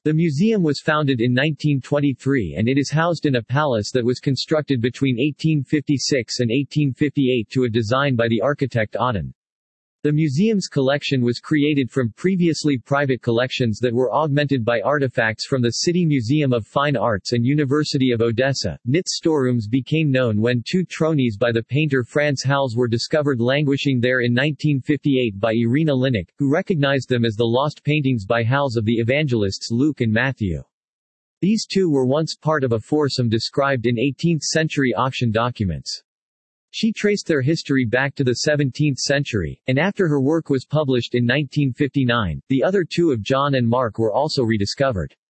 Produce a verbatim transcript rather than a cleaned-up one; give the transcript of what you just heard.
The museum was founded in nineteen twenty-three and it is housed in a palace that was constructed between eighteen fifty-six and eighteen fifty-eight to a design by the architect Auden. The museum's collection was created from previously private collections that were augmented by artifacts from the City Museum of Fine Arts and University of Odessa. N I T's storerooms became known when two tronies by the painter Franz Hals were discovered languishing there in nineteen fifty-eight by Irina Linnik, who recognized them as the lost paintings by Hals of the evangelists Luke and Matthew. These two were once part of a foursome described in eighteenth century auction documents. She traced their history back to the seventeenth century, and after her work was published in nineteen fifty-nine, the other two of John and Mark were also rediscovered.